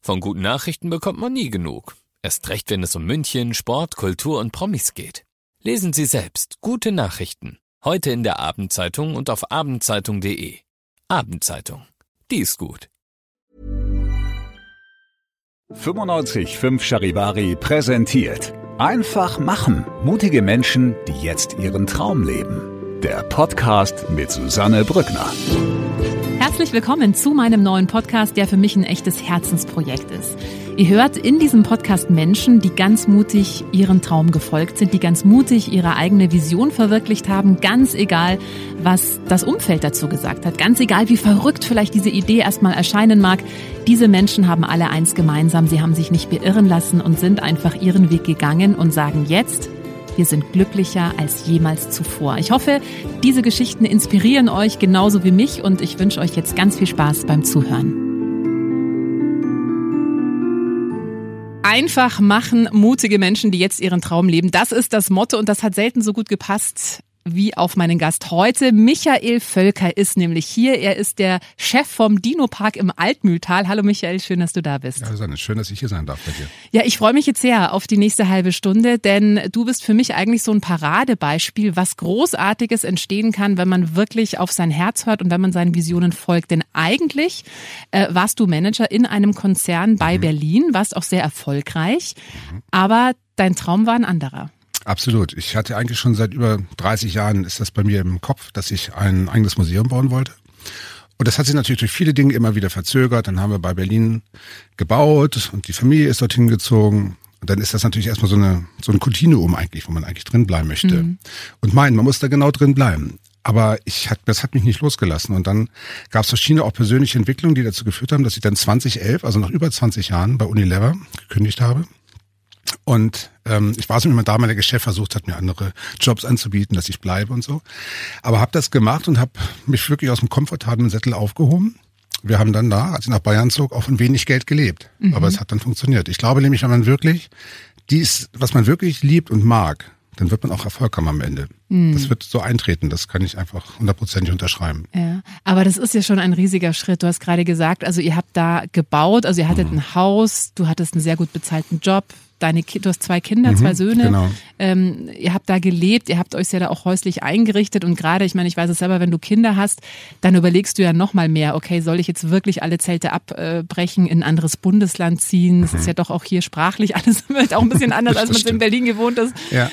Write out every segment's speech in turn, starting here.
Von guten Nachrichten bekommt man nie genug. Erst recht, wenn es um München, Sport, Kultur und Promis geht. Lesen Sie selbst gute Nachrichten. Heute in der Abendzeitung und auf abendzeitung.de. Abendzeitung. Die ist gut. 95.5 Charivari präsentiert. Einfach machen. Mutige Menschen, die jetzt ihren Traum leben. Der Podcast mit Susanne Brückner. Herzlich willkommen zu meinem neuen Podcast, der für mich ein echtes Herzensprojekt ist. Ihr hört in diesem Podcast Menschen, die ganz mutig ihren Traum gefolgt sind, die ganz mutig ihre eigene Vision verwirklicht haben, ganz egal, was das Umfeld dazu gesagt hat, ganz egal, wie verrückt vielleicht diese Idee erstmal erscheinen mag. Diese Menschen haben alle eins gemeinsam, sie haben sich nicht beirren lassen und sind einfach ihren Weg gegangen und sagen jetzt: Wir sind glücklicher als jemals zuvor. Ich hoffe, diese Geschichten inspirieren euch genauso wie mich und ich wünsche euch jetzt ganz viel Spaß beim Zuhören. Einfach machen, mutige Menschen, die jetzt ihren Traum leben. Das ist das Motto und das hat selten so gut gepasst wie auf meinen Gast heute. Michael Völker ist nämlich hier. Er ist der Chef vom Dino-Park im Altmühltal. Hallo Michael, schön, dass du da bist. Ja, Susanne, schön, dass ich hier sein darf bei dir. Ja, ich freue mich jetzt sehr auf die nächste halbe Stunde, denn du bist für mich eigentlich so ein Paradebeispiel, was Großartiges entstehen kann, wenn man wirklich auf sein Herz hört und wenn man seinen Visionen folgt. Denn eigentlich warst du Manager in einem Konzern bei Berlin, warst auch sehr erfolgreich, aber dein Traum war ein anderer. Absolut. Ich hatte eigentlich schon seit über 30 Jahren, ist das bei mir im Kopf, dass ich ein eigenes Museum bauen wollte. Und das hat sich natürlich durch viele Dinge immer wieder verzögert. Dann haben wir bei Berlin gebaut und die Familie ist dorthin gezogen. Und dann ist das natürlich erstmal so ein Kontinuum eigentlich, wo man eigentlich drin bleiben möchte. Und man muss da genau drin bleiben. Aber das hat mich nicht losgelassen. Und dann gab es verschiedene auch persönliche Entwicklungen, die dazu geführt haben, dass ich dann 2011, also nach über 20 Jahren, bei Unilever gekündigt habe. Und ich war so, wie mein damaliger Chef versucht hat, mir andere Jobs anzubieten, dass ich bleibe und so. Aber habe das gemacht und habe mich wirklich aus dem komfortablen Sättel aufgehoben. Wir haben dann da, als ich nach Bayern zog, auch von wenig Geld gelebt. Aber es hat dann funktioniert. Ich glaube nämlich, wenn man wirklich was man wirklich liebt und mag, dann wird man auch Erfolg haben am Ende. Das wird so eintreten, das kann ich einfach 100% unterschreiben. Ja, aber das ist ja schon ein riesiger Schritt. Du hast gerade gesagt, also ihr habt da gebaut, also ihr hattet ein Haus, du hattest einen sehr gut bezahlten Job. Du hast 2 Kinder, 2 Söhne. Genau. Ihr habt da gelebt, ihr habt euch ja da auch häuslich eingerichtet und gerade, ich meine, ich weiß es selber, wenn du Kinder hast, dann überlegst du ja noch mal mehr, okay, soll ich jetzt wirklich alle Zelte abbrechen, in ein anderes Bundesland ziehen? Das ist ja doch auch hier sprachlich alles wird auch ein bisschen anders, als man es in Berlin gewohnt ist. Ja.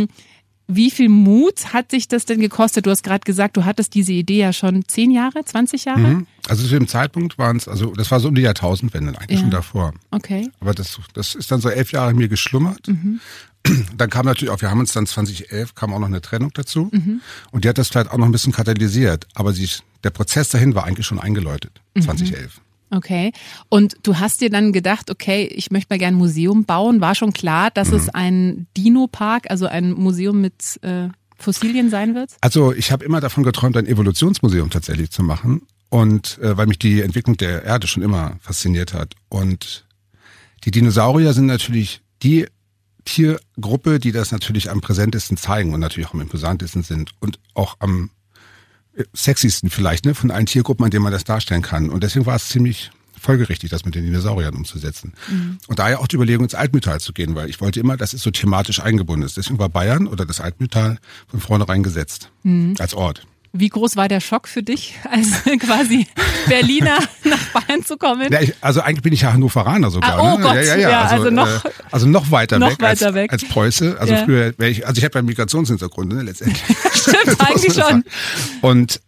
Wie viel Mut hat sich das denn gekostet? Du hast gerade gesagt, du hattest diese Idee ja schon 10 Jahre, 20 Jahre? Also zu dem Zeitpunkt das war so um die Jahrtausendwende, eigentlich schon davor. Okay. Aber das ist dann so 11 Jahre in mir geschlummert. Dann kam natürlich auch, wir haben uns dann 2011, kam auch noch eine Trennung dazu. Und die hat das vielleicht auch noch ein bisschen katalysiert. Aber der Prozess dahin war eigentlich schon eingeläutet, 2011. Okay. Und du hast dir dann gedacht, okay, ich möchte mal gerne ein Museum bauen. War schon klar, dass es ein Dino-Park, also ein Museum mit Fossilien sein wird? Also ich habe immer davon geträumt, ein Evolutionsmuseum tatsächlich zu machen. Und weil mich die Entwicklung der Erde schon immer fasziniert hat. Und die Dinosaurier sind natürlich die Tiergruppe, die das natürlich am präsentesten zeigen und natürlich auch am imposantesten sind und auch am sexiesten vielleicht, von allen Tiergruppen, an denen man das darstellen kann. Und deswegen war es ziemlich folgerichtig, das mit den Dinosauriern umzusetzen. Und daher auch die Überlegung, ins Altmühltal zu gehen, weil ich wollte immer, dass es so thematisch eingebunden ist. Deswegen war Bayern oder das Altmühltal von vornherein gesetzt als Ort. Wie groß war der Schock für dich, als quasi Berliner nach Bayern zu kommen? Ja, also eigentlich bin ich ja Hannoveraner sogar. Oh Gott, ja, also noch weiter weg als Preuße. Also ja. Früher wäre ich, also ich habe einen Migrationshintergrund, letztendlich. Stimmt, eigentlich schon. Und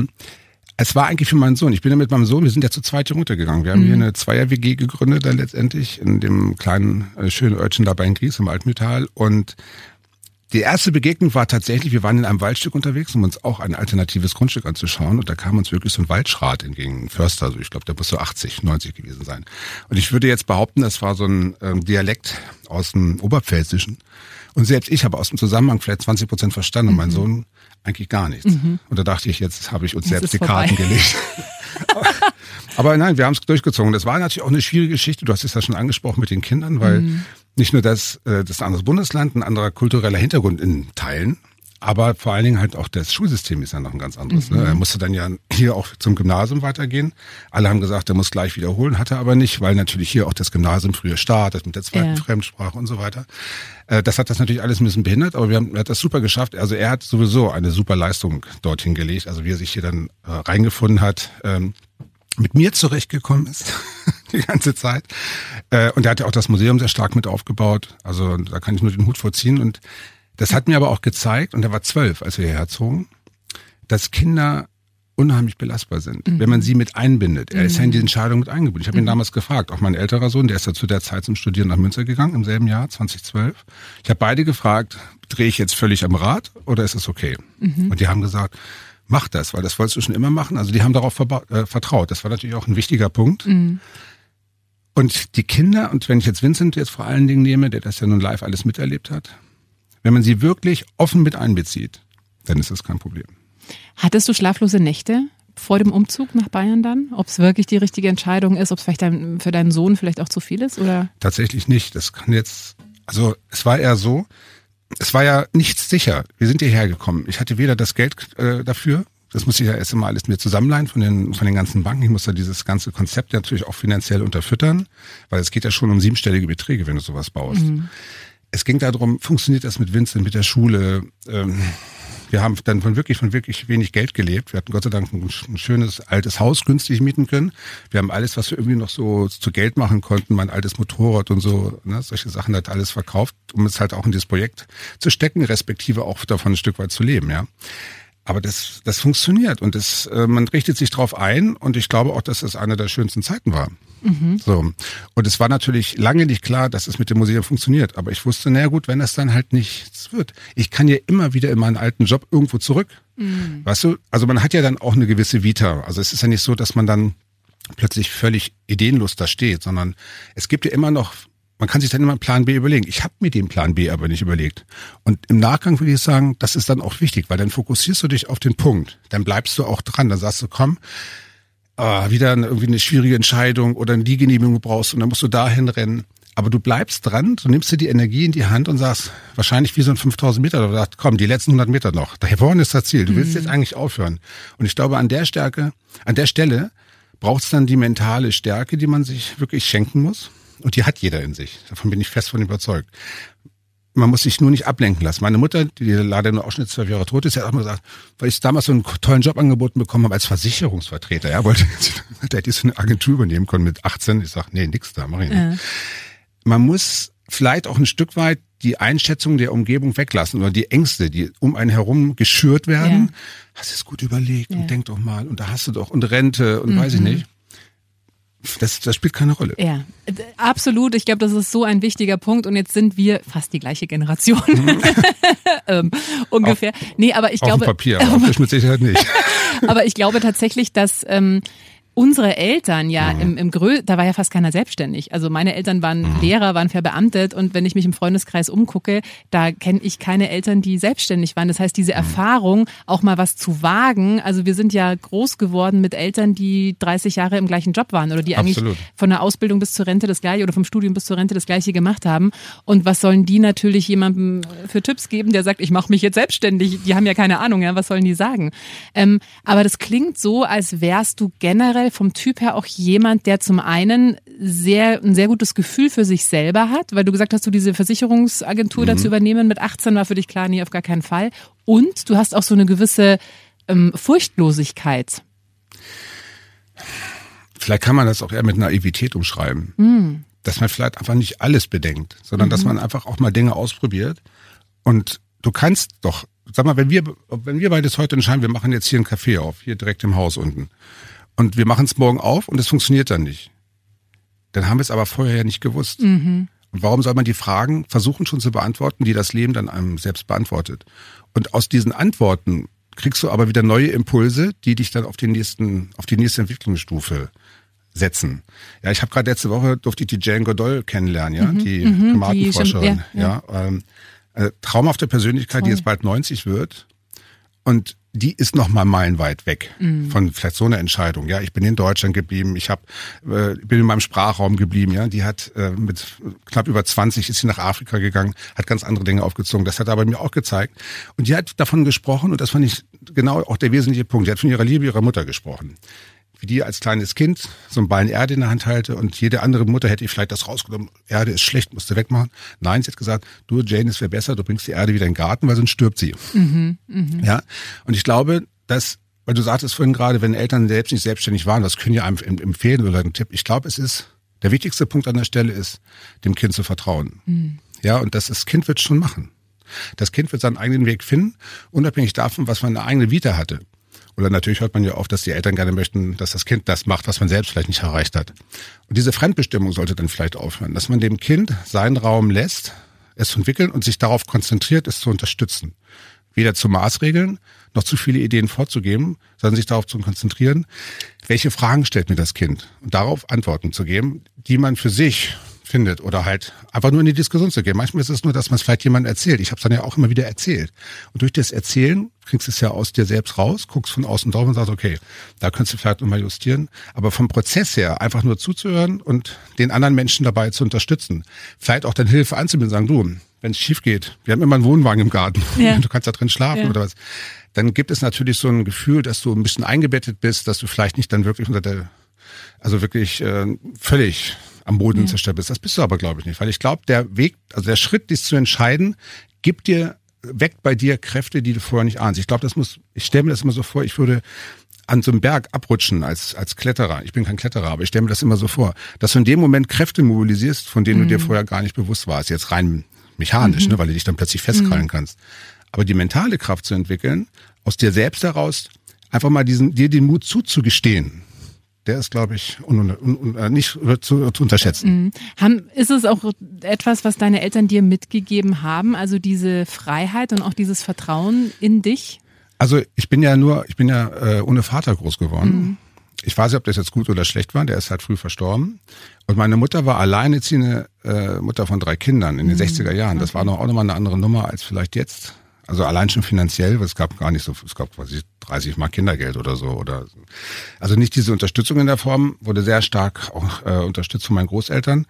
es war eigentlich für meinen Sohn. Ich bin ja mit meinem Sohn, wir sind ja zu zweit hier runtergegangen. Wir haben hier eine 2er-WG gegründet dann letztendlich in dem kleinen, schönen Örtchen da bei Gries im Altmühltal. Und die erste Begegnung war tatsächlich, wir waren in einem Waldstück unterwegs, um uns auch ein alternatives Grundstück anzuschauen. Und da kam uns wirklich so ein Waldschrat entgegen, ein Förster. Also ich glaube, der muss so 80, 90 gewesen sein. Und ich würde jetzt behaupten, das war so ein Dialekt aus dem Oberpfälzischen. Und selbst ich habe aus dem Zusammenhang vielleicht 20% verstanden und mein Sohn eigentlich gar nichts. Und da dachte ich, jetzt habe ich uns selbst die Karten gelegt. Aber nein, wir haben es durchgezogen. Das war natürlich auch eine schwierige Geschichte. Du hast es ja schon angesprochen mit den Kindern, weil nicht nur das ist ein anderes Bundesland, ein anderer kultureller Hintergrund in Teilen, Aber vor allen Dingen halt auch das Schulsystem ist ja noch ein ganz anderes. Ne? Er musste dann ja hier auch zum Gymnasium weitergehen. Alle haben gesagt, er muss gleich wiederholen, hat er aber nicht, weil natürlich hier auch das Gymnasium früher startet mit der zweiten Fremdsprache und so weiter. Das hat das natürlich alles ein bisschen behindert, aber er hat das super geschafft. Also er hat sowieso eine super Leistung dorthin gelegt. Also wie er sich hier dann reingefunden hat, mit mir zurechtgekommen ist die ganze Zeit. Und er hat ja auch das Museum sehr stark mit aufgebaut. Also da kann ich nur den Hut vorziehen. Und das hat mir aber auch gezeigt, und er war 12, als wir hierher zogen, dass Kinder unheimlich belastbar sind, wenn man sie mit einbindet. Er ist ja in die Entscheidung mit eingebunden. Ich habe ihn damals gefragt, auch mein älterer Sohn, der ist ja zu der Zeit zum Studieren nach Münster gegangen, im selben Jahr, 2012. Ich habe beide gefragt, drehe ich jetzt völlig am Rad oder ist es okay? Und die haben gesagt, mach das, weil das wolltest du schon immer machen. Also die haben darauf vertraut. Das war natürlich auch ein wichtiger Punkt. Und die Kinder, und wenn ich jetzt Vincent jetzt vor allen Dingen nehme, der das ja nun live alles miterlebt hat, wenn man sie wirklich offen mit einbezieht, dann ist das kein Problem. Hattest du schlaflose Nächte vor dem Umzug nach Bayern dann? Ob es wirklich die richtige Entscheidung ist, ob es vielleicht für deinen Sohn vielleicht auch zu viel ist? Oder? Tatsächlich nicht. Das kann jetzt, also es war eher so, es war ja nichts sicher. Wir sind hierher gekommen. Ich hatte weder das Geld dafür, das musste ich ja erst einmal alles mir zusammenleihen von den ganzen Banken. Ich musste dieses ganze Konzept natürlich auch finanziell unterfüttern, weil es geht ja schon um 7-stellige Beträge, wenn du sowas baust. Es ging darum, funktioniert das mit Vincent, mit der Schule? Wir haben dann von wirklich wenig Geld gelebt. Wir hatten Gott sei Dank ein schönes altes Haus günstig mieten können. Wir haben alles, was wir irgendwie noch so zu Geld machen konnten, mein altes Motorrad und so, ne, solche Sachen hat alles verkauft, um es halt auch in dieses Projekt zu stecken, respektive auch davon ein Stück weit zu leben, ja. Aber das funktioniert und man richtet sich drauf ein und ich glaube auch, dass das eine der schönsten Zeiten war. So. Und es war natürlich lange nicht klar, dass es mit dem Museum funktioniert. Aber ich wusste, naja gut, wenn das dann halt nichts wird. Ich kann ja immer wieder in meinen alten Job irgendwo zurück. Weißt du? Also man hat ja dann auch eine gewisse Vita. Also es ist ja nicht so, dass man dann plötzlich völlig ideenlos da steht, sondern es gibt ja immer noch, man kann sich dann immer einen Plan B überlegen. Ich habe mir den Plan B aber nicht überlegt. Und im Nachgang würde ich sagen, das ist dann auch wichtig, weil dann fokussierst du dich auf den Punkt. Dann bleibst du auch dran. Dann sagst du, komm, wieder irgendwie eine schwierige Entscheidung oder eine Genehmigung brauchst und dann musst du dahin rennen. Aber du bleibst dran, du nimmst dir die Energie in die Hand und sagst, wahrscheinlich wie so ein 5000 Meter, du sagst, komm, die letzten 100 Meter noch. Da vorne ist das Ziel. Du willst jetzt eigentlich aufhören. Und ich glaube, an der Stelle braucht es dann die mentale Stärke, die man sich wirklich schenken muss. Und die hat jeder in sich. Davon bin ich fest von überzeugt. Man muss sich nur nicht ablenken lassen. Meine Mutter, die leider nur auch schon 12 Jahre tot ist, hat auch mal gesagt, weil ich damals so einen tollen Job angeboten bekommen habe als Versicherungsvertreter. Ja, da hätte ich so eine Agentur übernehmen können mit 18. Ich sage, nee, nix da, mach ich nicht. Man muss vielleicht auch ein Stück weit die Einschätzung der Umgebung weglassen oder die Ängste, die um einen herum geschürt werden. Ja. Hast du es gut überlegt und denk doch mal und da hast du doch und Rente und weiß ich nicht. Das spielt keine Rolle. Ja, absolut. Ich glaube, das ist so ein wichtiger Punkt. Und jetzt sind wir fast die gleiche Generation. Ungefähr. Nee, aber ich glaube. Auf dem Papier, aber auf der Schmidt-Sicherheit nicht. Aber ich glaube tatsächlich, dass unsere Eltern ja da war ja fast keiner selbstständig. Also meine Eltern waren Lehrer, waren verbeamtet und wenn ich mich im Freundeskreis umgucke, da kenne ich keine Eltern, die selbstständig waren. Das heißt, diese Erfahrung, auch mal was zu wagen, also wir sind ja groß geworden mit Eltern, die 30 Jahre im gleichen Job waren oder die eigentlich von der Ausbildung bis zur Rente das Gleiche oder vom Studium bis zur Rente das Gleiche gemacht haben. Und was sollen die natürlich jemandem für Tipps geben, der sagt, ich mache mich jetzt selbstständig? Die haben ja keine Ahnung, ja, was sollen die sagen? Aber das klingt so, als wärst du generell vom Typ her auch jemand, der zum einen ein sehr gutes Gefühl für sich selber hat, weil du gesagt hast, du diese Versicherungsagentur dazu übernehmen mit 18 war für dich klar, nee, auf gar keinen Fall. Und du hast auch so eine gewisse Furchtlosigkeit. Vielleicht kann man das auch eher mit Naivität umschreiben. Dass man vielleicht einfach nicht alles bedenkt, sondern dass man einfach auch mal Dinge ausprobiert. Und du kannst doch, sag mal, wenn wir beides heute entscheiden, wir machen jetzt hier einen Café auf, hier direkt im Haus unten. Und wir machen es morgen auf und es funktioniert dann nicht. Dann haben wir es aber vorher ja nicht gewusst. Und warum soll man die Fragen versuchen schon zu beantworten, die das Leben dann einem selbst beantwortet? Und aus diesen Antworten kriegst du aber wieder neue Impulse, die dich dann auf die nächste Entwicklungsstufe setzen. Ja, ich habe gerade letzte Woche durfte ich die Jane Goodall kennenlernen, ja, die Markenforscherin. Traumhafte Persönlichkeit, die jetzt bald 90 wird. Und die ist noch mal meilenweit weg von vielleicht so einer Entscheidung. Ja, ich bin in Deutschland geblieben, bin in meinem Sprachraum geblieben. Ja, die hat mit knapp über 20 ist sie nach Afrika gegangen, hat ganz andere Dinge aufgezogen. Das hat aber mir auch gezeigt. Und die hat davon gesprochen, und das fand ich genau auch der wesentliche Punkt. Die hat von ihrer Liebe ihrer Mutter gesprochen. Wie die als kleines Kind so einen Ballen Erde in der Hand halte und jede andere Mutter hätte ihr vielleicht das rausgenommen. Erde ist schlecht, musst du wegmachen. Nein, sie hat gesagt, du Jane, es wäre besser, du bringst die Erde wieder in den Garten, weil sonst stirbt sie. Ja, und ich glaube, dass, weil du sagtest vorhin gerade, wenn Eltern selbst nicht selbstständig waren, das können ja einem empfehlen oder einen Tipp. Ich glaube, der wichtigste Punkt an der Stelle ist, dem Kind zu vertrauen. Ja, und das Kind wird schon machen. Das Kind wird seinen eigenen Weg finden, unabhängig davon, was man eine eigene Vita hatte. Oder natürlich hört man ja oft, dass die Eltern gerne möchten, dass das Kind das macht, was man selbst vielleicht nicht erreicht hat. Und diese Fremdbestimmung sollte dann vielleicht aufhören, dass man dem Kind seinen Raum lässt, es zu entwickeln und sich darauf konzentriert, es zu unterstützen. Weder zu Maßregeln, noch zu viele Ideen vorzugeben, sondern sich darauf zu konzentrieren, welche Fragen stellt mir das Kind? Und darauf Antworten zu geben, die man für sich findet oder halt einfach nur in die Diskussion zu gehen. Manchmal ist es nur, dass man es vielleicht jemandem erzählt. Ich habe es dann ja auch immer wieder erzählt. Und durch das Erzählen kriegst du es ja aus dir selbst raus, guckst von außen drauf und sagst, okay, da könntest du vielleicht nochmal justieren. Aber vom Prozess her einfach nur zuzuhören und den anderen Menschen dabei zu unterstützen. Vielleicht auch dann Hilfe anzubieten und sagen, du, wenn es schief geht, wir haben immer einen Wohnwagen im Garten, du kannst da drin schlafen oder was. Dann gibt es natürlich so ein Gefühl, dass du ein bisschen eingebettet bist, dass du vielleicht nicht dann wirklich völlig am Boden zerstört bist. Das bist du aber, glaube ich, nicht. Weil ich glaube, der Weg, also der Schritt, dies zu entscheiden, weckt bei dir Kräfte, die du vorher nicht ahnst. Ich glaube, ich stelle mir das immer so vor, ich würde an so einem Berg abrutschen als Kletterer. Ich bin kein Kletterer, aber ich stelle mir das immer so vor, dass du in dem Moment Kräfte mobilisierst, von denen du dir vorher gar nicht bewusst warst. Jetzt rein mechanisch, weil du dich dann plötzlich festkrallen kannst. Aber die mentale Kraft zu entwickeln, aus dir selbst heraus, einfach mal dir den Mut zuzugestehen, der ist, glaube ich, nicht zu unterschätzen. Ist es auch etwas, was deine Eltern dir mitgegeben haben, also diese Freiheit und auch dieses Vertrauen in dich? Also ich bin ja ohne Vater groß geworden. Ich weiß nicht, ob das jetzt gut oder schlecht war, der ist halt früh verstorben. Und meine Mutter war alleinerziehende Mutter von 3 Kindern in den 60er Jahren. Das war auch nochmal eine andere Nummer als vielleicht jetzt. Also allein schon finanziell, weil es gab gar nicht so, es gab quasi 30 Mark Kindergeld oder so. Also nicht diese Unterstützung in der Form, wurde sehr stark auch unterstützt von meinen Großeltern.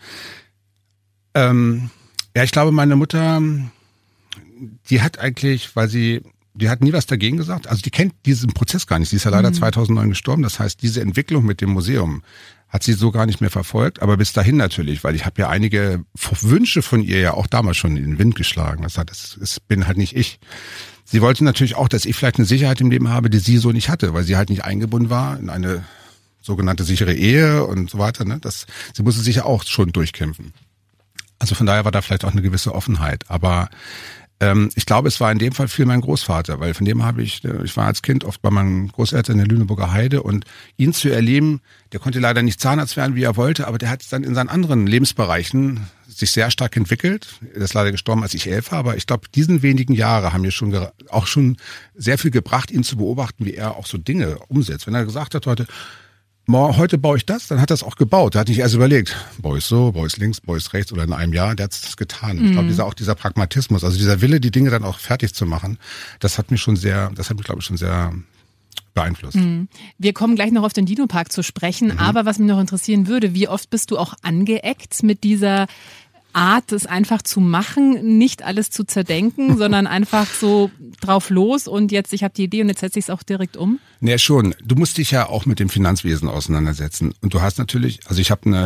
Ich glaube, meine Mutter, die hat nie was dagegen gesagt. Also die kennt diesen Prozess gar nicht. Sie ist ja leider 2009 gestorben. Das heißt, diese Entwicklung mit dem Museum hat sie so gar nicht mehr verfolgt. Aber bis dahin natürlich, weil ich habe ja einige Wünsche von ihr ja auch damals schon in den Wind geschlagen. Das bin halt nicht ich. Sie wollte natürlich auch, dass ich vielleicht eine Sicherheit im Leben habe, die sie so nicht hatte, weil sie halt nicht eingebunden war in eine sogenannte sichere Ehe und so weiter. Ne? Sie musste sich ja auch schon durchkämpfen. Also von daher war da vielleicht auch eine gewisse Offenheit. Aber ich glaube, es war in dem Fall viel mein Großvater, weil von dem ich war als Kind oft bei meinen Großeltern in der Lüneburger Heide und ihn zu erleben, der konnte leider nicht Zahnarzt werden, wie er wollte, aber der hat dann in seinen anderen Lebensbereichen sich sehr stark entwickelt. Er ist leider gestorben, als ich 11 war, aber ich glaube, diesen wenigen Jahre haben mir auch schon sehr viel gebracht, ihn zu beobachten, wie er auch so Dinge umsetzt. Wenn er gesagt hat, heute baue ich das, dann hat er es auch gebaut. Er hat nicht erst überlegt, baue ich so, baue ich links, baue ich rechts oder in einem Jahr. Der hat es getan. Ich glaube, dieser Pragmatismus, also dieser Wille, die Dinge dann auch fertig zu machen, das hat mich, glaube ich, schon sehr beeinflusst. Wir kommen gleich noch auf den Dino-Park zu sprechen, aber was mich noch interessieren würde, wie oft bist du auch angeeckt mit dieser Art, es einfach zu machen, nicht alles zu zerdenken, sondern einfach so drauf los und jetzt, ich habe die Idee und jetzt setze ich es auch direkt um? Nee, schon. Du musst dich ja auch mit dem Finanzwesen auseinandersetzen. Und du hast natürlich, also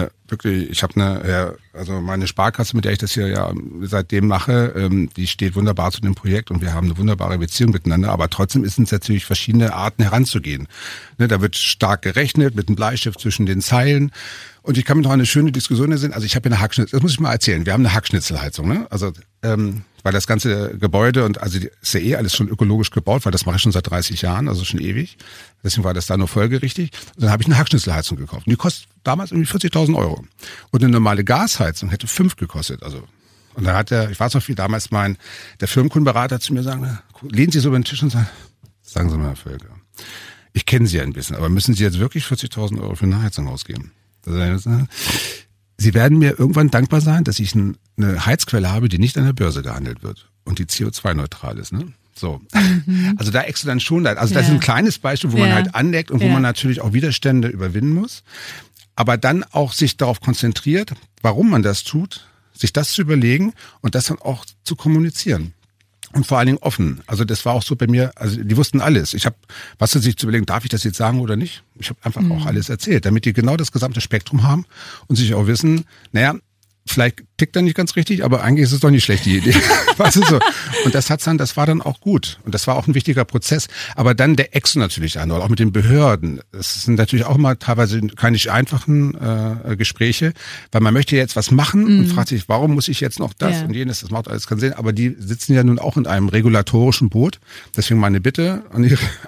meine Sparkasse, mit der ich das hier ja seitdem mache, die steht wunderbar zu dem Projekt und wir haben eine wunderbare Beziehung miteinander, aber trotzdem ist es natürlich verschiedene Arten heranzugehen. Ne, da wird stark gerechnet mit einem Bleistift zwischen den Zeilen. Und ich kann mir noch eine schöne Diskussion erinnern. Also ich habe eine Hackschnitzel, das muss ich mal erzählen. Wir haben eine Hackschnitzelheizung, ne? Also weil das ganze Gebäude und also ist ja alles schon ökologisch gebaut, weil das mache ich schon seit 30 Jahren, also schon ewig. Deswegen war das da nur folgerichtig. Und dann habe ich eine Hackschnitzelheizung gekauft. Und die kostet damals irgendwie 40.000 €. Und eine normale Gasheizung hätte 5 gekostet. Also und dann hat ich weiß noch wie damals der Firmenkundenberater zu mir sagen, lehnen Sie so über den Tisch und sagen Sie mal, Herr Völker, ich kenne Sie ja ein bisschen, aber müssen Sie jetzt wirklich 40.000 € für eine Heizung ausgeben? Sie werden mir irgendwann dankbar sein, dass ich eine Heizquelle habe, die nicht an der Börse gehandelt wird und die CO2-neutral ist. Ne? So. Also da eckst du dann schon, also das ist ein kleines Beispiel, wo man halt aneckt und wo man natürlich auch Widerstände überwinden muss. Aber dann auch sich darauf konzentriert, warum man das tut, sich das zu überlegen und das dann auch zu kommunizieren. Und vor allen Dingen offen. Also das war auch so bei mir, also die wussten alles. Ich habe, was sich zu überlegen, darf ich das jetzt sagen oder nicht? Ich habe einfach auch alles erzählt, damit die genau das gesamte Spektrum haben und sich auch wissen, naja, vielleicht tickt er nicht ganz richtig, aber eigentlich ist es doch nicht schlecht, die Idee. Weißt du so? Und das war dann auch gut. Und das war auch ein wichtiger Prozess. Aber dann der Ex natürlich an, oder auch mit den Behörden. Das sind natürlich auch mal teilweise keine einfachen Gespräche, weil man möchte jetzt was machen und fragt sich, warum muss ich jetzt noch das und jenes? Das macht alles keinen Sinn. Aber die sitzen ja nun auch in einem regulatorischen Boot. Deswegen meine Bitte an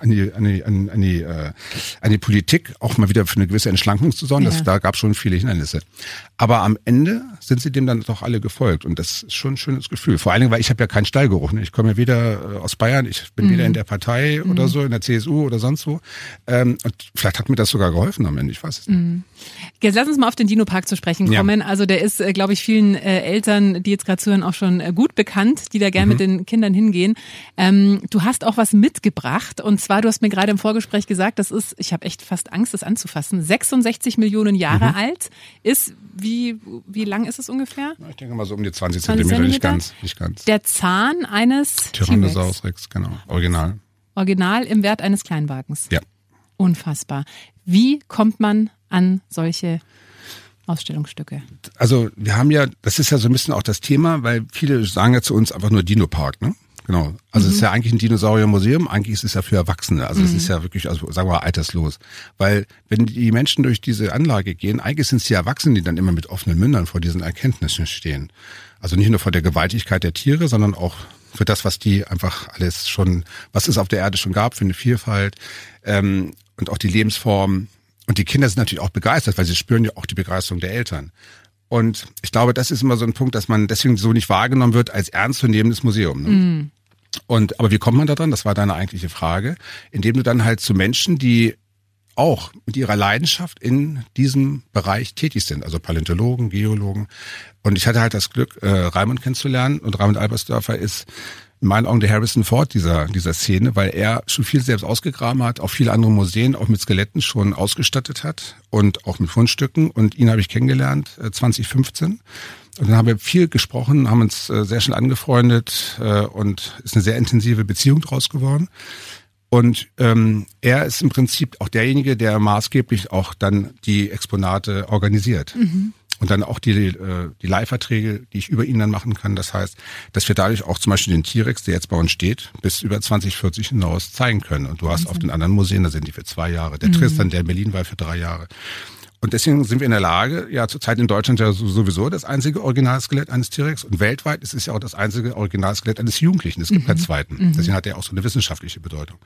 die Politik, auch mal wieder für eine gewisse Entschlankung zu sorgen. Da gab es schon viele Hindernisse. Aber am Ende sind sie dem dann doch alle gefolgt. Und das ist schon ein schönes Gefühl. Vor allen Dingen, weil ich habe ja keinen Stallgeruch. Ne? Ich komme ja weder aus Bayern, ich bin weder in der Partei oder so, in der CSU oder sonst wo. Und vielleicht hat mir das sogar geholfen am Ende, ich weiß es nicht. Jetzt lass uns mal auf den Dino-Park zu sprechen kommen. Also der ist, glaube ich, vielen Eltern, die jetzt gerade zuhören, auch schon gut bekannt, die da gerne mit den Kindern hingehen. Du hast auch was mitgebracht. Und zwar, du hast mir gerade im Vorgespräch gesagt, das ist, ich habe echt fast Angst, das anzufassen, 66 Millionen Jahre alt. Ist, wie lang ist es ungefähr? Ich denke mal so um die 20 Zentimeter, nicht ganz. Der Zahn eines Tyrannosaurus Rex, genau, original. Original im Wert eines Kleinwagens. Ja. Unfassbar. Wie kommt man an solche Ausstellungsstücke? Also wir haben ja, das ist ja so ein bisschen auch das Thema, weil viele sagen ja zu uns einfach nur Dino-Park, ne? Genau. Also es ist ja eigentlich ein Dinosauriermuseum, eigentlich ist es ja für Erwachsene. Also es ist ja wirklich, also sagen wir mal, alterslos. Weil wenn die Menschen durch diese Anlage gehen, eigentlich sind es die Erwachsenen, die dann immer mit offenen Mündern vor diesen Erkenntnissen stehen. Also nicht nur vor der Gewaltigkeit der Tiere, sondern auch für das, was die einfach alles schon, was es auf der Erde schon gab, für eine Vielfalt und auch die Lebensform. Und die Kinder sind natürlich auch begeistert, weil sie spüren ja auch die Begeisterung der Eltern. Und ich glaube, das ist immer so ein Punkt, dass man deswegen so nicht wahrgenommen wird als ernstzunehmendes Museum. Ne? Aber wie kommt man da dran? Das war deine eigentliche Frage. Indem du dann halt zu Menschen, die auch mit ihrer Leidenschaft in diesem Bereich tätig sind, also Paläontologen, Geologen. Und ich hatte halt das Glück, Raimund kennenzulernen. Und Raimund Albersdörfer ist in meinen Augen der Harrison Ford dieser Szene, weil er schon viel selbst ausgegraben hat, auch viele andere Museen, auch mit Skeletten schon ausgestattet hat und auch mit Fundstücken. Und ihn habe ich kennengelernt 2015. Und dann haben wir viel gesprochen, haben uns sehr schnell angefreundet und ist eine sehr intensive Beziehung draus geworden. Und er ist im Prinzip auch derjenige, der maßgeblich auch dann die Exponate organisiert. Und dann auch die Leihverträge, die ich über ihn dann machen kann. Das heißt, dass wir dadurch auch zum Beispiel den T-Rex, der jetzt bei uns steht, bis über 2040 hinaus zeigen können. Und du hast auf den anderen Museen, da sind die für 2 Jahre. Der Tristan, der in Berlin war, für 3 Jahre. Und deswegen sind wir in der Lage, ja zurzeit in Deutschland ja sowieso das einzige Originalskelett eines T-Rex. Und weltweit ist es ja auch das einzige Originalskelett eines Jugendlichen. Es gibt keinen zweiten. Deswegen hat er auch so eine wissenschaftliche Bedeutung.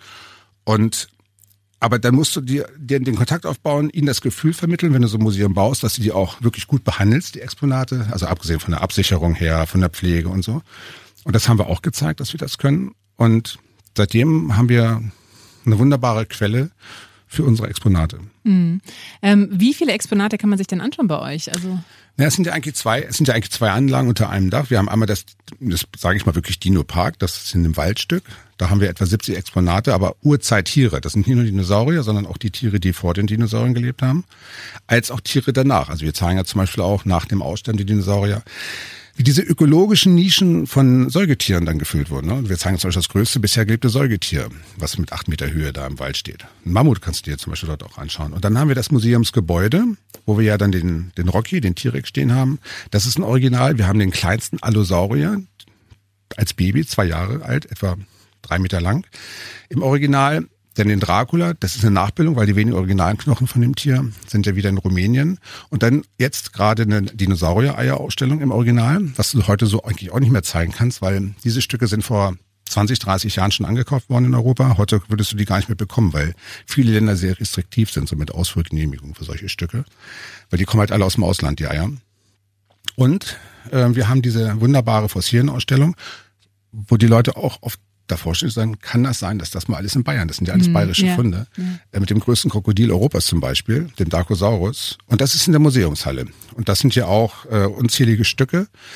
Aber dann musst du dir den Kontakt aufbauen, ihnen das Gefühl vermitteln, wenn du so ein Museum baust, dass du die auch wirklich gut behandelst, die Exponate. Also abgesehen von der Absicherung her, von der Pflege und so. Und das haben wir auch gezeigt, dass wir das können. Und seitdem haben wir eine wunderbare Quelle für unsere Exponate. Wie viele Exponate kann man sich denn anschauen bei euch? Also es sind ja eigentlich zwei Anlagen unter einem Dach. Wir haben einmal das sage ich mal wirklich Dino-Park, das ist in einem Waldstück. Da haben wir etwa 70 Exponate, aber Urzeittiere. Das sind nicht nur Dinosaurier, sondern auch die Tiere, die vor den Dinosauriern gelebt haben, als auch Tiere danach. Also wir zeigen ja zum Beispiel auch nach dem Aussterben die Dinosaurier, wie diese ökologischen Nischen von Säugetieren dann gefüllt wurden. Ne? Wir zeigen zum Beispiel das größte bisher gelebte Säugetier, was mit 8 Meter Höhe da im Wald steht. Ein Mammut kannst du dir zum Beispiel dort auch anschauen. Und dann haben wir das Museumsgebäude, wo wir ja dann den Rocky, den T-Rex stehen haben. Das ist ein Original. Wir haben den kleinsten Allosaurier als Baby, 2 Jahre alt, etwa 3 Meter lang im Original. Dann den Dracula, das ist eine Nachbildung, weil die wenigen originalen Knochen von dem Tier sind ja wieder in Rumänien. Und dann jetzt gerade eine Dinosaurier-Eier-Ausstellung im Original, was du heute so eigentlich auch nicht mehr zeigen kannst, weil diese Stücke sind vor 20, 30 Jahren schon angekauft worden in Europa. Heute würdest du die gar nicht mehr bekommen, weil viele Länder sehr restriktiv sind, so mit Ausfuhrgenehmigungen für solche Stücke. Weil die kommen halt alle aus dem Ausland, die Eier. Und wir haben diese wunderbare Fossilienausstellung, wo die Leute auch oft davor stehen und sagen, kann das sein, dass das mal alles in Bayern, das sind ja alles bayerische Funde, mit dem größten Krokodil Europas zum Beispiel, dem Darkosaurus. Und das ist in der Museumshalle. Und das sind ja auch unzählige Stücke.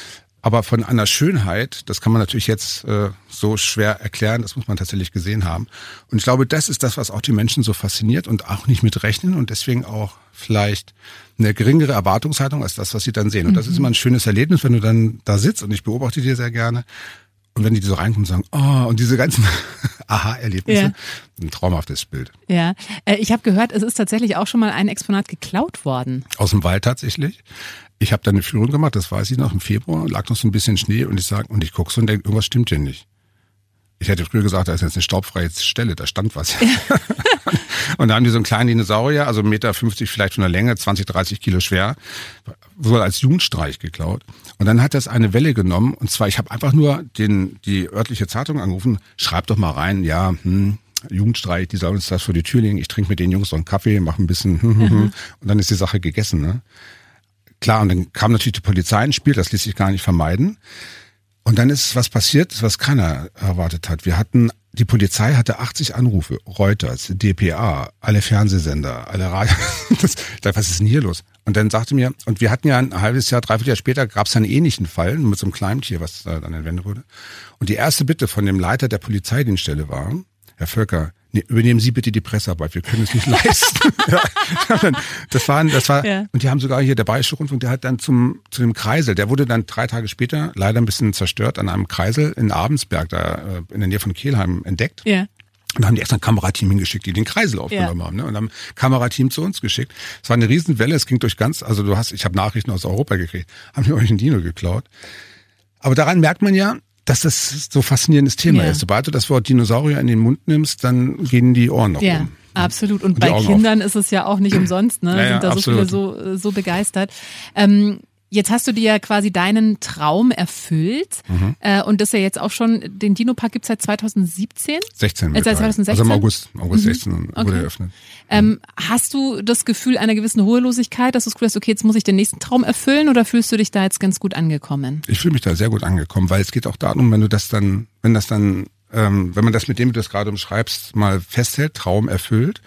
Aber von einer Schönheit, das kann man natürlich jetzt so schwer erklären, das muss man tatsächlich gesehen haben. Und ich glaube, das ist das, was auch die Menschen so fasziniert und auch nicht mit rechnen und deswegen auch vielleicht eine geringere Erwartungshaltung als das, was sie dann sehen. Und das ist immer ein schönes Erlebnis, wenn du dann da sitzt, und ich beobachte die sehr gerne. Und wenn die so reinkommen und sagen, oh, und diese ganzen Aha-Erlebnisse, ein traumhaftes Bild. Ja, ich habe gehört, es ist tatsächlich auch schon mal ein Exponat geklaut worden. Aus dem Wald tatsächlich. Ich habe da eine Führung gemacht, das weiß ich noch, im Februar, lag noch so ein bisschen Schnee und ich gucke so und denke, irgendwas stimmt hier nicht. Ich hätte früher gesagt, da ist jetzt eine staubfreie Stelle, da stand was. Und da haben die so einen kleinen Dinosaurier, also 1,50 Meter vielleicht von der Länge, 20, 30 Kilo schwer, wohl als Jugendstreich geklaut. Und dann hat das eine Welle genommen, und zwar, ich habe einfach nur die örtliche Zeitung angerufen, schreib doch mal rein, ja, Jugendstreich, die sollen uns das vor die Tür legen, ich trinke mit den Jungs so einen Kaffee, mache ein bisschen, und dann ist die Sache gegessen, ne? Klar, und dann kam natürlich die Polizei ins Spiel, das ließ sich gar nicht vermeiden. Und dann ist was passiert, was keiner erwartet hat. Die Polizei hatte 80 Anrufe, Reuters, dpa, alle Fernsehsender, alle Radio. Was ist denn hier los? Und dann sagte mir, und wir hatten ja ein halbes Jahr, dreiviertel Jahr später, gab es einen ähnlichen Fall mit so einem kleinen Tier, was dann entwendet wurde. Und die erste Bitte von dem Leiter der Polizeidienststelle war, Herr Völker, übernehmen Sie bitte die Pressearbeit, wir können es nicht leisten. Das war, ja. Und die haben sogar hier, der Bayerische Rundfunk, der hat dann zu dem Kreisel, der wurde dann 3 Tage später leider ein bisschen zerstört an einem Kreisel in Abensberg, da in der Nähe von Kelheim, entdeckt. Ja. Und da haben die extra ein Kamerateam hingeschickt, die den Kreisel aufgenommen haben, ne? Und haben ein Kamerateam zu uns geschickt. Es war eine Riesenwelle, es ging durch ich habe Nachrichten aus Europa gekriegt, haben die euch ein Dino geklaut. Aber daran merkt man ja, dass das so faszinierendes Thema ist. Sobald du das Wort Dinosaurier in den Mund nimmst, dann gehen die Ohren noch rum. Absolut. Und bei Kindern ist es ja auch nicht umsonst, ne? Sind da absolut. So viele so begeistert. Jetzt hast du dir ja quasi deinen Traum erfüllt. Und das ist ja jetzt auch schon, den Dino-Park gibt's seit 2017? 16. Seit 2016? Also im August 16 wurde eröffnet. Hast du das Gefühl einer gewissen Ruhelosigkeit, dass du das Gefühl hast, okay, jetzt muss ich den nächsten Traum erfüllen, oder fühlst du dich da jetzt ganz gut angekommen? Ich fühle mich da sehr gut angekommen, weil es geht auch darum, wenn man das mit dem du das gerade umschreibst, mal festhält, Traum erfüllt,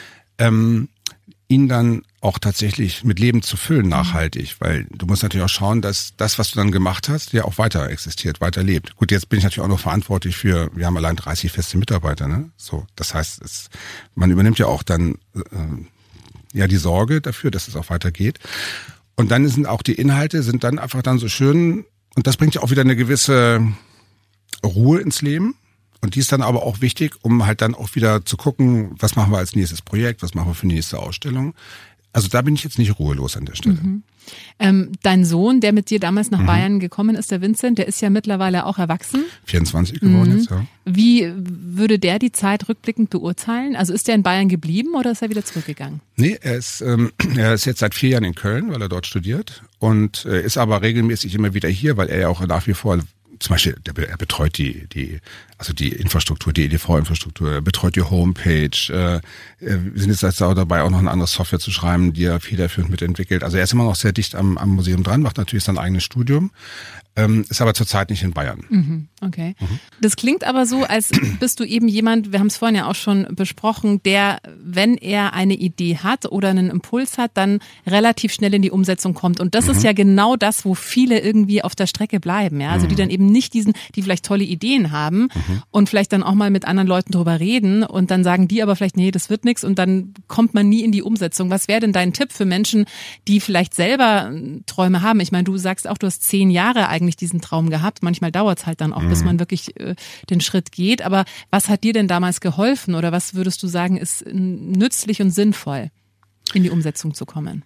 ihn dann auch tatsächlich mit Leben zu füllen, nachhaltig, weil du musst natürlich auch schauen, dass das, was du dann gemacht hast, ja auch weiter existiert, weiter lebt. Gut, jetzt bin ich natürlich auch noch verantwortlich wir haben allein 30 feste Mitarbeiter, ne? So, das heißt, man übernimmt ja auch dann die Sorge dafür, dass es auch weitergeht. Und dann sind auch die Inhalte dann einfach dann so schön, und das bringt ja auch wieder eine gewisse Ruhe ins Leben. Und die ist dann aber auch wichtig, um halt dann auch wieder zu gucken, was machen wir als nächstes Projekt, was machen wir für die nächste Ausstellung. Also da bin ich jetzt nicht ruhelos an der Stelle. Dein Sohn, der mit dir damals nach Bayern gekommen ist, der Vincent, der ist ja mittlerweile auch erwachsen. 24 geworden jetzt, ja. Wie würde der die Zeit rückblickend beurteilen? Also ist der in Bayern geblieben oder ist er wieder zurückgegangen? Nee, er ist jetzt seit 4 Jahren in Köln, weil er dort studiert, und ist aber regelmäßig immer wieder hier, weil er ja auch nach wie vor, zum Beispiel, er betreut die Infrastruktur, die EDV-Infrastruktur, er betreut die Homepage. Wir sind jetzt auch dabei, auch noch eine andere Software zu schreiben, die er federführend mitentwickelt. Also er ist immer noch sehr dicht am Museum dran, macht natürlich sein eigenes Studium, ist aber zurzeit nicht in Bayern. Okay. Das klingt aber so, als bist du eben jemand, wir haben es vorhin ja auch schon besprochen, der, wenn er eine Idee hat oder einen Impuls hat, dann relativ schnell in die Umsetzung kommt. Und das ist ja genau das, wo viele irgendwie auf der Strecke bleiben. Ja? Also die dann eben nicht die vielleicht tolle Ideen haben und vielleicht dann auch mal mit anderen Leuten drüber reden und dann sagen die aber vielleicht, nee, das wird nichts, und dann kommt man nie in die Umsetzung. Was wäre denn dein Tipp für Menschen, die vielleicht selber Träume haben? Ich meine, du sagst auch, du hast 10 Jahre eigentlich diesen Traum gehabt. Manchmal dauert es halt dann auch, bis man wirklich den Schritt geht. Aber was hat dir denn damals geholfen, oder was würdest du sagen, ist nützlich und sinnvoll, in die Umsetzung zu kommen?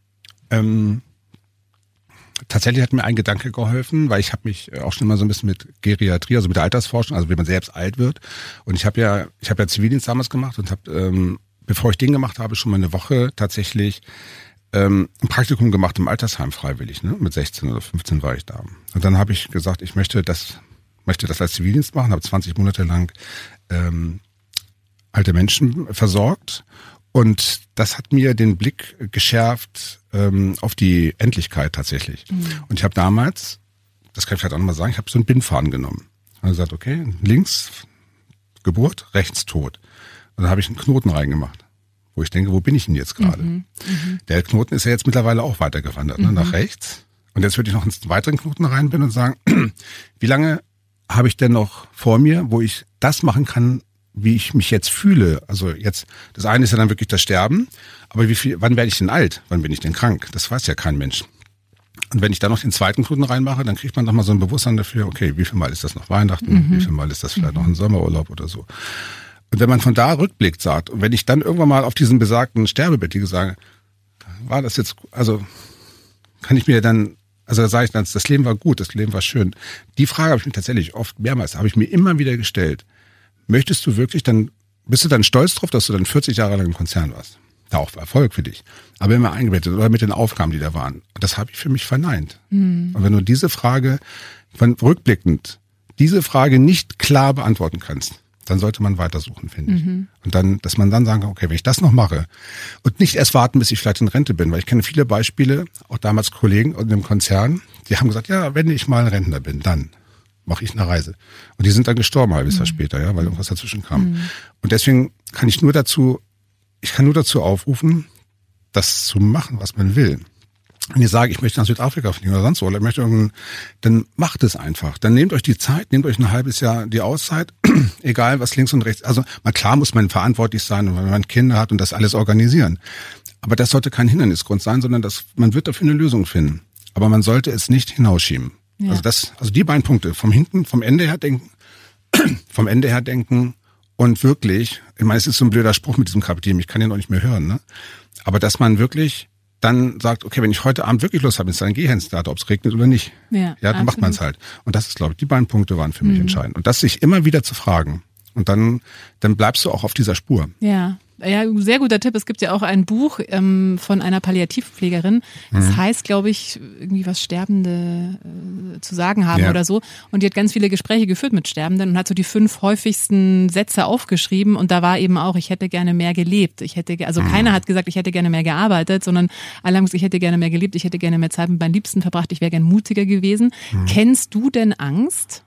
Tatsächlich hat mir ein Gedanke geholfen, weil ich habe mich auch schon mal so ein bisschen mit Geriatrie, also mit der Altersforschung, also wie man selbst alt wird. Und ich habe ja Zivildienst damals gemacht und habe, bevor ich den gemacht habe, schon mal eine Woche tatsächlich ein Praktikum gemacht im Altersheim freiwillig. Ne? Mit 16 oder 15 war ich da. Und dann habe ich gesagt, ich möchte das als Zivildienst machen, habe 20 Monate lang alte Menschen versorgt. Und das hat mir den Blick geschärft auf die Endlichkeit tatsächlich. Und ich habe damals, das kann ich vielleicht auch nochmal sagen, ich habe so einen Bindfaden genommen. Und gesagt, okay, links Geburt, rechts Tod. Und dann habe ich einen Knoten reingemacht, wo ich denke, wo bin ich denn jetzt gerade? Der Knoten ist ja jetzt mittlerweile auch weitergewandert, ne, nach rechts. Und jetzt würde ich noch einen weiteren Knoten reinbinden und sagen, wie lange habe ich denn noch vor mir, wo ich das machen kann, wie ich mich jetzt fühle? Also jetzt, das eine ist ja dann wirklich das Sterben, aber wann werde ich denn alt? Wann bin ich denn krank? Das weiß ja kein Mensch. Und wenn ich dann noch den zweiten Knoten reinmache, dann kriegt man nochmal so ein Bewusstsein dafür, okay, wie viel Mal ist das noch Weihnachten? Wie viel Mal ist das vielleicht noch ein Sommerurlaub oder so? Und wenn man von da rückblickt sagt, und wenn ich dann irgendwann mal auf diesen besagten Sterbebett sage, war das jetzt, also kann ich mir dann, also da sage ich dann, das Leben war gut, das Leben war schön. Die Frage habe ich mir tatsächlich oft mehrmals, habe ich mir immer wieder gestellt. Möchtest du wirklich bist du dann stolz drauf, dass du dann 40 Jahre lang im Konzern warst? Da auch Erfolg für dich. Aber immer eingebettet oder mit den Aufgaben, die da waren. Das habe ich für mich verneint. Und wenn du diese Frage, rückblickend, diese Frage nicht klar beantworten kannst, dann sollte man weitersuchen, finde ich. Und dann, dass man dann sagen kann, okay, wenn ich das noch mache und nicht erst warten, bis ich vielleicht in Rente bin, weil ich kenne viele Beispiele, auch damals Kollegen in dem Konzern, die haben gesagt, ja, wenn ich mal Rentner bin, dann mache ich eine Reise. Und die sind dann gestorben, ein halbes Jahr später, ja, weil irgendwas dazwischen kam. Und deswegen kann ich nur dazu aufrufen, das zu machen, was man will. Wenn ihr sagt, ich möchte nach Südafrika fliegen oder sonst wo, oder dann macht es einfach. Dann nehmt euch die Zeit, nehmt euch ein halbes Jahr die Auszeit, egal was links und rechts. Also klar muss man verantwortlich sein, wenn man Kinder hat und das alles organisieren. Aber das sollte kein Hindernisgrund sein, sondern man wird dafür eine Lösung finden. Aber man sollte es nicht hinausschieben. Ja. Also die beiden Punkte, vom Ende her denken und wirklich, ich meine, es ist so ein blöder Spruch mit diesem Kapitän, ich kann den auch nicht mehr hören, ne? Aber dass man wirklich dann sagt, okay, wenn ich heute Abend wirklich Lust habe, dann gehe ich ins Theater, ob es regnet oder nicht. Ja, dann macht man es halt. Und das ist, glaube ich, die beiden Punkte waren für mich entscheidend. Und das sich immer wieder zu fragen. Und dann bleibst du auch auf dieser Spur. Ja. Ja, sehr guter Tipp. Es gibt ja auch ein Buch von einer Palliativpflegerin. Das heißt, glaube ich, irgendwie was Sterbende zu sagen haben oder so. Und die hat ganz viele Gespräche geführt mit Sterbenden und hat so die 5 häufigsten Sätze aufgeschrieben. Und da war eben auch, ich hätte gerne mehr gelebt. Keiner hat gesagt, ich hätte gerne mehr gearbeitet, sondern alle haben gesagt, ich hätte gerne mehr gelebt, ich hätte gerne mehr Zeit mit meinen Liebsten verbracht, ich wäre gerne mutiger gewesen. Kennst du denn Angst?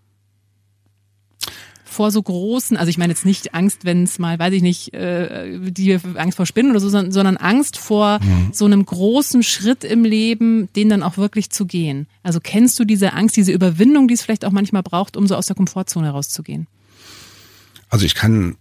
Vor so großen, also ich meine jetzt nicht Angst, wenn es mal, weiß ich nicht, die Angst vor Spinnen oder so, sondern Angst vor so einem großen Schritt im Leben, den dann auch wirklich zu gehen. Also kennst du diese Angst, diese Überwindung, die es vielleicht auch manchmal braucht, um so aus der Komfortzone rauszugehen? Also ich hatte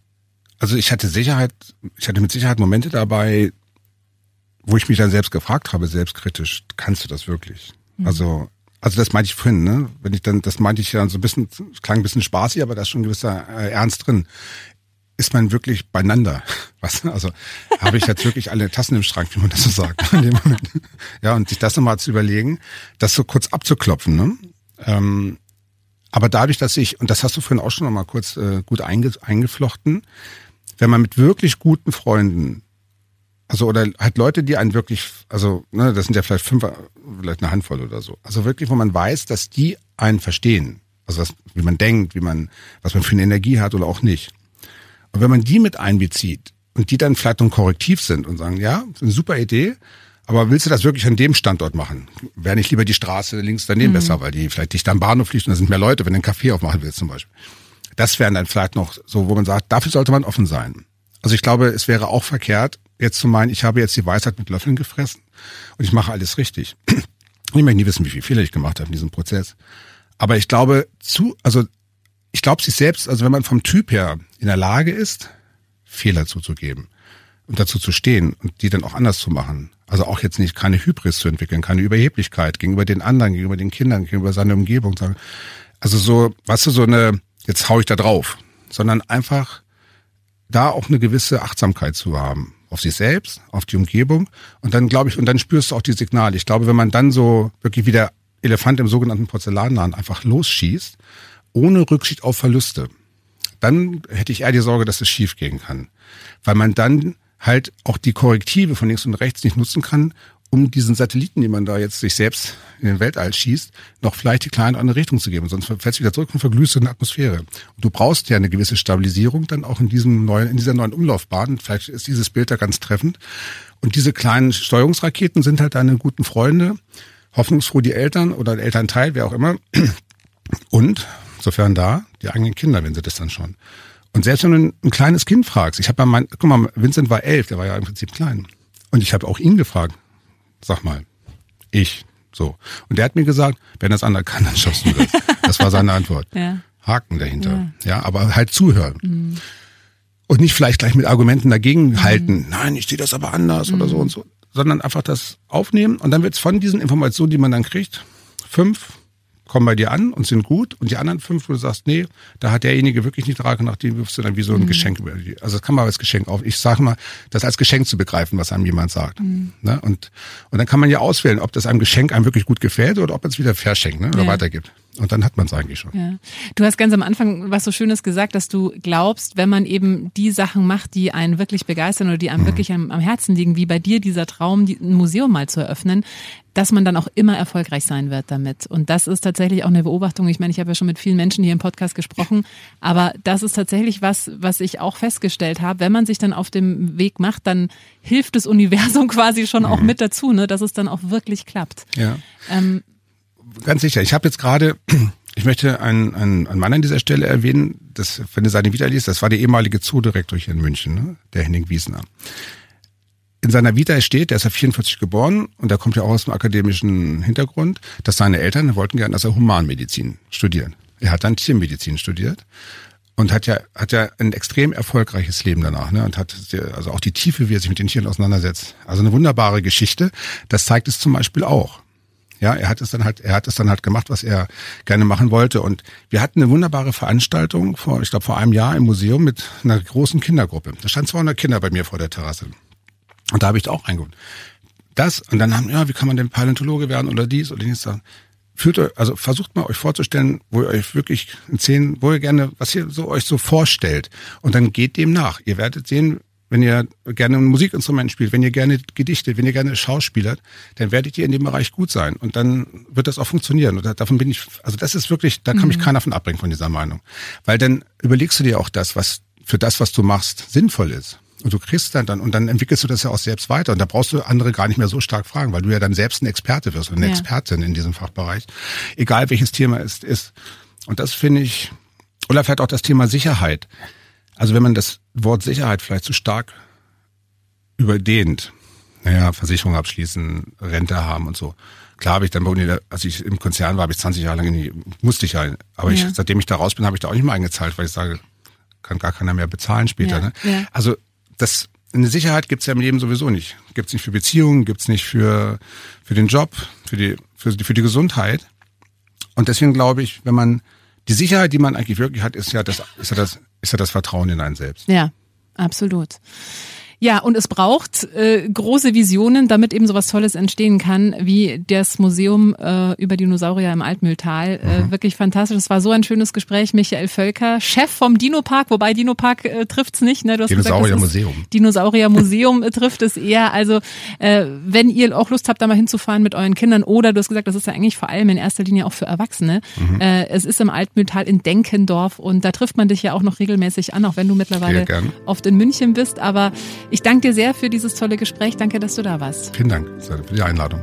mit Sicherheit Momente dabei, wo ich mich dann selbst gefragt habe, selbstkritisch, kannst du das wirklich? Also das meinte ich vorhin, ne? Das meinte ich ja so ein bisschen, klang ein bisschen spaßig, aber da ist schon ein gewisser Ernst drin. Ist man wirklich beieinander? Also habe ich jetzt wirklich alle Tassen im Schrank, wie man das so sagt, in dem Moment. Ja, und sich das nochmal zu überlegen, das so kurz abzuklopfen, ne? Aber dadurch, und das hast du vorhin auch schon nochmal kurz gut eingeflochten, wenn man mit wirklich guten Freunden, also oder halt Leute, die einen wirklich, also ne, das sind ja vielleicht 5, vielleicht eine Handvoll oder so. Also wirklich, wo man weiß, dass die einen verstehen. Also wie man denkt, was man für eine Energie hat oder auch nicht. Und wenn man die mit einbezieht und die dann vielleicht ein Korrektiv sind und sagen, ja, das ist eine super Idee, aber willst du das wirklich an dem Standort machen? Wäre nicht lieber die Straße links daneben besser, weil die vielleicht dicht am Bahnhof liegt und da sind mehr Leute, wenn du einen Café aufmachen willst zum Beispiel. Das wären dann vielleicht noch so, wo man sagt, dafür sollte man offen sein. Also ich glaube, es wäre auch verkehrt, jetzt zu meinen, ich habe jetzt die Weisheit mit Löffeln gefressen und ich mache alles richtig. Ich möchte nie wissen, wie viele Fehler ich gemacht habe in diesem Prozess. Aber ich glaube, sich selbst, also wenn man vom Typ her in der Lage ist, Fehler zuzugeben und dazu zu stehen und die dann auch anders zu machen. Also auch jetzt nicht keine Hybris zu entwickeln, keine Überheblichkeit gegenüber den anderen, gegenüber den Kindern, gegenüber seiner Umgebung. Also so, weißt du, jetzt hau ich da drauf, sondern einfach da auch eine gewisse Achtsamkeit zu haben. Auf sich selbst, auf die Umgebung. Und dann dann spürst du auch die Signale. Ich glaube, wenn man dann so wirklich wie der Elefant im sogenannten Porzellanladen einfach losschießt, ohne Rücksicht auf Verluste, dann hätte ich eher die Sorge, dass es schief gehen kann. Weil man dann halt auch die Korrektive von links und rechts nicht nutzen kann, um diesen Satelliten, die man da jetzt sich selbst in den Weltall schießt, noch vielleicht die kleine andere Richtung zu geben. Sonst fällst du wieder zurück und verglühst in der Atmosphäre. Und du brauchst ja eine gewisse Stabilisierung dann auch in dieser neuen Umlaufbahn. Vielleicht ist dieses Bild da ganz treffend. Und diese kleinen Steuerungsraketen sind halt deine guten Freunde, hoffnungsfroh die Eltern oder der Elternteil, wer auch immer. Und, sofern da, die eigenen Kinder, wenn sie das dann schon. Und selbst wenn du ein kleines Kind fragst, guck mal, Vincent war 11, der war ja im Prinzip klein. Und ich habe auch ihn gefragt, sag mal, So. Und der hat mir gesagt, wenn das andere kann, dann schaffst du das. Das war seine Antwort. Ja. Haken dahinter. Ja, aber halt zuhören. Und nicht vielleicht gleich mit Argumenten dagegen halten. Nein, ich sehe das aber anders oder so und so. Sondern einfach das aufnehmen und dann wird es von diesen Informationen, die man dann kriegt, 5 kommen bei dir an und sind gut und die anderen 5, wo du sagst, nee, da hat derjenige wirklich nicht Trage, nach dem wirfst du dann wie so ein Geschenk über die. Also das kann man als Geschenk auf. Ich sage mal, das als Geschenk zu begreifen, was einem jemand sagt. Ne? Und dann kann man ja auswählen, ob das einem Geschenk einem wirklich gut gefällt oder ob man es wieder verschenkt, ne? Oder weitergibt. Und dann hat man es eigentlich schon. Ja. Du hast ganz am Anfang was so Schönes gesagt, dass du glaubst, wenn man eben die Sachen macht, die einen wirklich begeistern oder die einem wirklich am Herzen liegen, wie bei dir dieser Traum, ein Museum mal zu eröffnen, dass man dann auch immer erfolgreich sein wird damit. Und das ist tatsächlich auch eine Beobachtung. Ich meine, ich habe ja schon mit vielen Menschen hier im Podcast gesprochen, aber das ist tatsächlich was ich auch festgestellt habe. Wenn man sich dann auf dem Weg macht, dann hilft das Universum quasi schon auch mit dazu, ne, dass es dann auch wirklich klappt. Ja. Ganz sicher. Ich habe jetzt gerade, ich möchte einen Mann an dieser Stelle erwähnen, das, wenn du seine Vita liest, das war der ehemalige Zoodirektor hier in München, ne? Der Henning Wiesner. In seiner Vita steht, der ist ja 44 geboren und der kommt ja auch aus dem akademischen Hintergrund, dass seine Eltern wollten gerne, dass er Humanmedizin studiert. Er hat dann Tiermedizin studiert und hat ja ein extrem erfolgreiches Leben danach, ne? Und hat also auch die Tiefe, wie er sich mit den Tieren auseinandersetzt. Also eine wunderbare Geschichte. Das zeigt es zum Beispiel auch. Ja, er hat es dann halt gemacht, was er gerne machen wollte. Und wir hatten eine wunderbare Veranstaltung vor einem Jahr im Museum mit einer großen Kindergruppe. Da standen 200 Kinder bei mir vor der Terrasse. Und da habe ich da auch reingeguckt. Und dann wie kann man denn Paläontologe werden oder dies oder jenes sagen. Versucht mal euch vorzustellen, wo ihr euch wirklich wo ihr gerne, was ihr so euch so vorstellt. Und dann geht dem nach. Ihr werdet sehen, wenn ihr gerne ein Musikinstrument spielt, wenn ihr gerne gedichtet, wenn ihr gerne schauspielert, dann werdet ihr in dem Bereich gut sein. Und dann wird das auch funktionieren. Und davon bin ich, also das ist wirklich, da kann mich keiner von abbringen von dieser Meinung. Weil dann überlegst du dir auch was du machst, sinnvoll ist. Und du kriegst und dann entwickelst du das ja auch selbst weiter. Und da brauchst du andere gar nicht mehr so stark fragen, weil du ja dann selbst ein Experte wirst oder eine Expertin in diesem Fachbereich. Egal welches Thema es ist. Und das finde ich, oder vielleicht auch das Thema Sicherheit. Also wenn man das Wort Sicherheit vielleicht zu stark überdehnt, Versicherung abschließen, Rente haben und so. Klar habe ich dann als ich im Konzern war, habe ich 20 Jahre lang musste ich ja. Aber seitdem ich da raus bin, habe ich da auch nicht mehr eingezahlt, weil ich sage, kann gar keiner mehr bezahlen später. Ne? Ja. Also eine Sicherheit gibt's ja im Leben sowieso nicht. Gibt's nicht für Beziehungen, gibt's nicht für den Job, für die Gesundheit. Und deswegen glaube ich, wenn man die Sicherheit, die man eigentlich wirklich hat, ist ja das Vertrauen in einen selbst. Ja, absolut. Ja, und es braucht große Visionen, damit eben sowas Tolles entstehen kann, wie das Museum über Dinosaurier im Altmühltal. Wirklich fantastisch. Es war so ein schönes Gespräch. Michael Völker, Chef vom Dino-Park, wobei Dino-Park trifft's nicht. Ne? Du hast Dinosaurier-Museum. Dinosaurier-Museum trifft es eher. Also wenn ihr auch Lust habt, da mal hinzufahren mit euren Kindern, oder du hast gesagt, das ist ja eigentlich vor allem in erster Linie auch für Erwachsene. Es ist im Altmühltal in Denkendorf und da trifft man dich ja auch noch regelmäßig an, auch wenn du mittlerweile oft in München bist. Aber ich danke dir sehr für dieses tolle Gespräch. Danke, dass du da warst. Vielen Dank für die Einladung.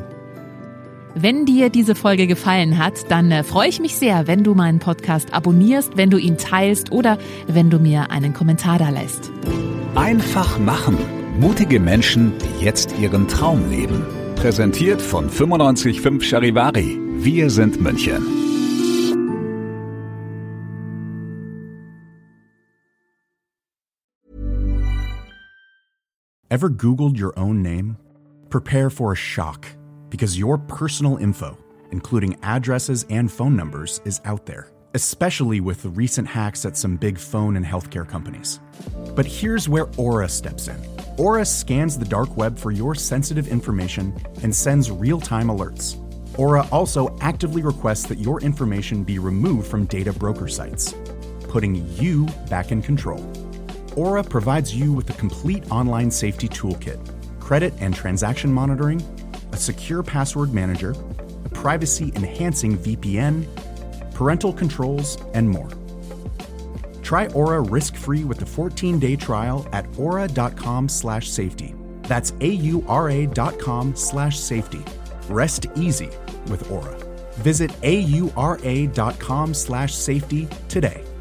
Wenn dir diese Folge gefallen hat, dann freue ich mich sehr, wenn du meinen Podcast abonnierst, wenn du ihn teilst oder wenn du mir einen Kommentar da lässt. Einfach machen. Mutige Menschen, die jetzt ihren Traum leben. Präsentiert von 95.5 Charivari. Wir sind München. Ever Googled your own name? Prepare for a shock, because your personal info, including addresses and phone numbers, is out there, especially with the recent hacks at some big phone and healthcare companies. But here's where Aura steps in. Aura scans the dark web for your sensitive information and sends real-time alerts. Aura also actively requests that your information be removed from data broker sites, putting you back in control. Aura provides you with a complete online safety toolkit, credit and transaction monitoring, a secure password manager, a privacy-enhancing VPN, parental controls, and more. Try Aura risk-free with a 14-day trial at aura.com/safety. That's AURA.com/safety. Rest easy with Aura. Visit AURA.com/safety today.